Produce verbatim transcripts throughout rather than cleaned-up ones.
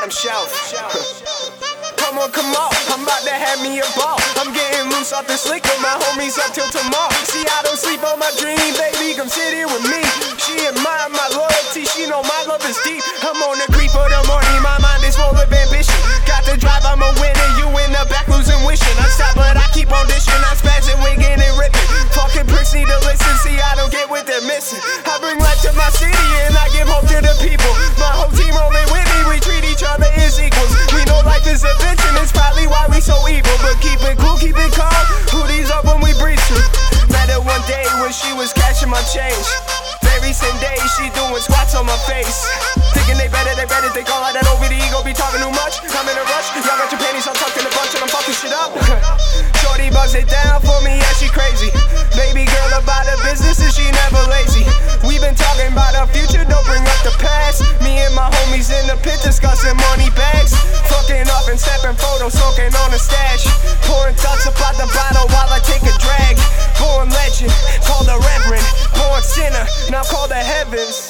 bottom shelf. Come on, come on, I'm about to have me a ball. I'm getting loose off the slick with my homies up till tomorrow. See, I don't sleep on my dream, baby, come sit here with me. She admire my loyalty, she know my love is deep. I'm on the creep for the morning, my mind is full of ambition. Got the drive, I'm a winner, you in the back losing wishing. I stop, but I keep on dishing, I'm spazzing, wigging and ripping. Fucking pricks need to listen, see, I don't get what they're missing. I bring life to my city and I give hope to the people. My whole team rolling with me, we treat each other as equals. We know life is a bitch and it's probably why we so evil. But keep it cool, keep it calm, hoodies up when we breathe through. Met her one day when she was cashing my change. Very same day, she doing squats on my face. Thinking they better, they better think all of that over the ego, be talking too much. I'm in a rush, y'all got your panties all tucked in a bunch and I'm fucking shit up. Shorty buzz it down for me, yeah, she crazy. Baby girl about her business and she never lazy. We been talking about our future, don't bring up the past. Me and my homies in the pit discussing money bags. Fucking up and snapping photos, smoking on a stash. Pouring thoughts about the bottle while I take a drag. Born legend, called the reverend. Born sinner, now call the heavens.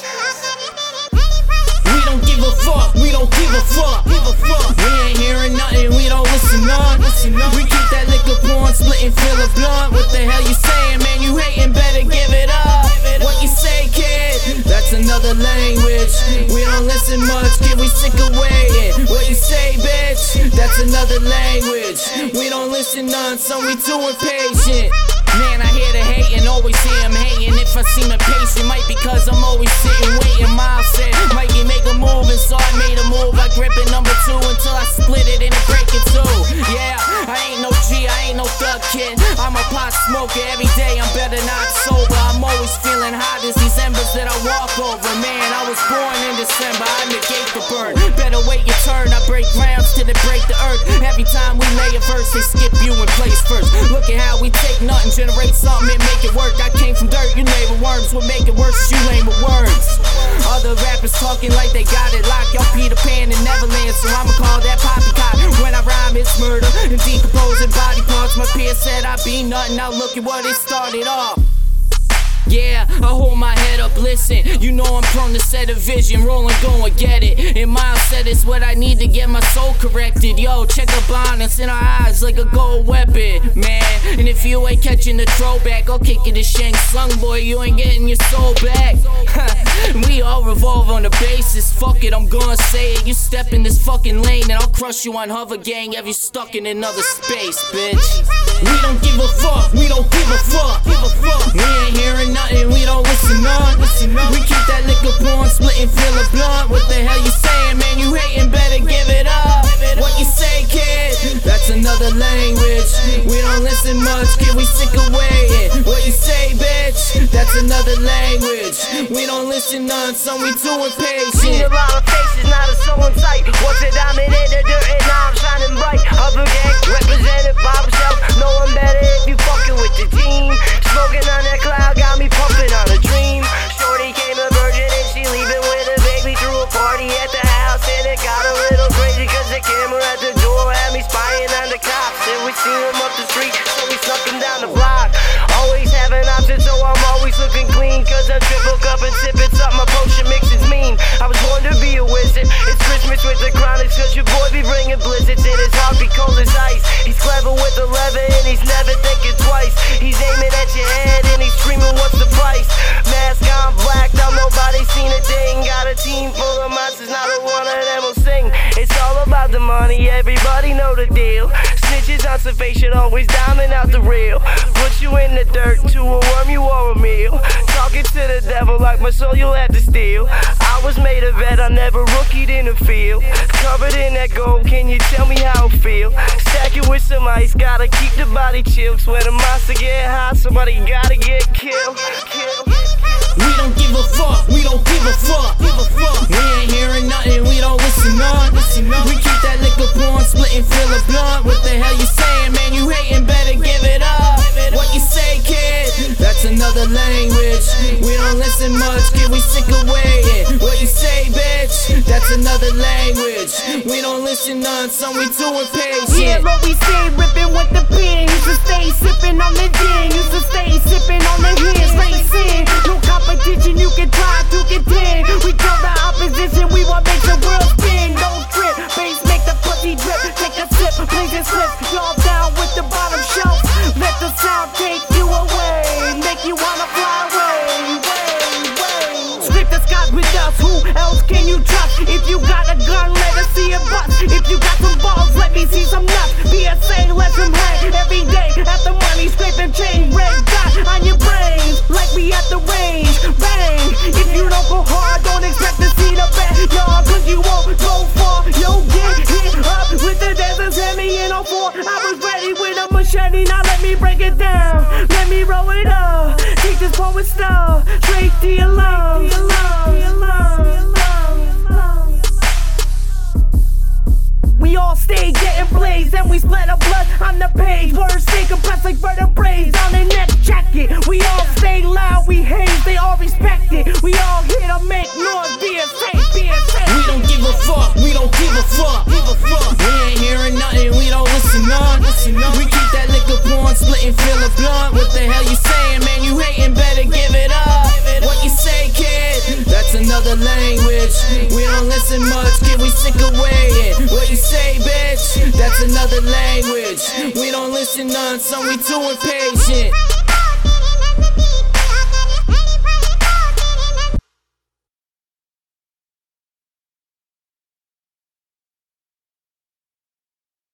We don't give a fuck, we don't give a fuck. Give a fuck. We ain't hearing nothing, we don't listen on. We keep that liquor pouring, splitting, fill a blunt. What the hell you saying, man? You hating, better give it up. What you say, kid? That's another language. We don't listen much, kid, we sick of waiting. What you say, bitch? That's another language. We don't listen none, so we too impatient. Man, I hear the hating, always hear him hating. If I seem impatient, might because I'm always sitting, waiting. Miles said, Mikey, make a move, and so I made a move. I grip it number two until I split it and it break it too. Yeah, I ain't no G, I ain't no thug kid. I'm a pot smoker, every day I'm better not sober. I'm always feeling hot as these embers that I walk over. Man, I was born in December, I negate the burn. Better wait your turn, I break rounds till it break the earth. Every time we lay a verse, they skip you and place first. Look at how we take nothing, generate something and make it work. I came from dirt, you label worms. What make it worse is you lame with words. Other rappers talking like they got it locked. Y'all Peter Pan and Neverland, so I'ma call that poppycock. When I rhyme, it's murder and decomposing body parts. My peer said I be nothing, now look at what it started off. Yeah, I hold my head up, listen. You know I'm prone to set a vision, roll and go and get it. And Miles said it's what I need to get my soul corrected. Yo, check the blindness in our eyes like a gold weapon, man. And if you ain't catching the throwback, I'll kick it to Shang Tsung, boy, you ain't getting your soul back. We all revolve on the basis, fuck it, I'm gonna say it. You step in this fucking lane and I'll crush you on hover gang. Have you stuck in another space, bitch. We don't give a fuck, we don't give a fuck. Give a fuck. We ain't hearing nothing, we don't listen on. We keep that liquor pouring, splitting, fill a blunt. What the hell you saying, man? You hating, better give it up. What you say, kid? That's another language. We don't listen much, kid, we sick of waiting. What you say, bitch? That's another language. We don't listen none, so we too impatient. Seen a lot of faces, not a soul in sight. Once a diamond in the dirt and now I'm shining bright. Upper gang, represented by myself. No one better if you fucking with the team. Smoking on that cloud, got me pumping on a dream. Shorty came a virgin and she leaving with a baby. Threw a party at the house and it got a little crazy, cause the camera at the door had me spying on the cops. And we seen them up the street, so we snuck them down the block. Always having options, so I'm always looking clean, cause I'm triple cup and sipping something, my potion mix is mean. I was born to be a wizard, it's Christmas with the chronics, cause your boy be bringing blizzards and his heart be cold as ice. He's clever with the lever and he's never thinking twice. He's aiming at your head and he's screaming, what's the price? Mask on black, now nobody's seen a thing. Got a team full of monsters, not a one of them will sing. It's all about the money, everybody know the deal. Snitches on survey should always diamond out the real. Put you in the dirt, to a worm you are a meal. Talking to the devil like my soul you'll have to steal. I was made a vet, I never rookied in the field. Covered in that gold, can you tell me how it feel? Stack it with some ice, gotta keep the body chill. When a monster get hot, somebody gotta get killed. Kill. We don't give a fuck, we don't give a fuck. Give a fuck. We ain't hearing nothing, we don't listen on. We keep that liquor pouring, splitting, fill a blunt. What the hell you saying, man? You hating, better give it up. What you say, kid? That's another language. We don't listen much, kid, we sick of waiting. What you say, bitch? That's another language. We don't listen none, so we too impatient. Yeah, what we say, ripping with the pen. Used to stay sipping on the gin. Used to stay sipping on the hands, racing. No competition, you can try to contend. We kill the opposition, we won't make the world spin. Don't trip. and chain, red dot on your brain, like we at the range, bang. If you don't go hard, don't expect to see the backyard, cause you won't go far, you'll get hit up with the dancers, hand me in on four. I was ready with a machete, now let me break it down, let me roll it up, take this poet style, straight to your lungs. We all stay getting blazed and we splatter blood on the page. Words stay compressed like vertebrae on their neck jacket. We all stay loud, we haze, they all respect it. We all here to make noise, be a safe, be a safe. We don't give a fuck, we don't give a fuck. Give a fuck. We ain't hearing nothing, we don't listen on. We keep that liquor pouring, splitting, fill a blunt. What the hell you saying, man? You hating, better give it up. What you say, kid? That's another language. We don't listen much, kid, we sick of waiting. What you say, bitch? That's another language. We don't listen none, so we too impatient.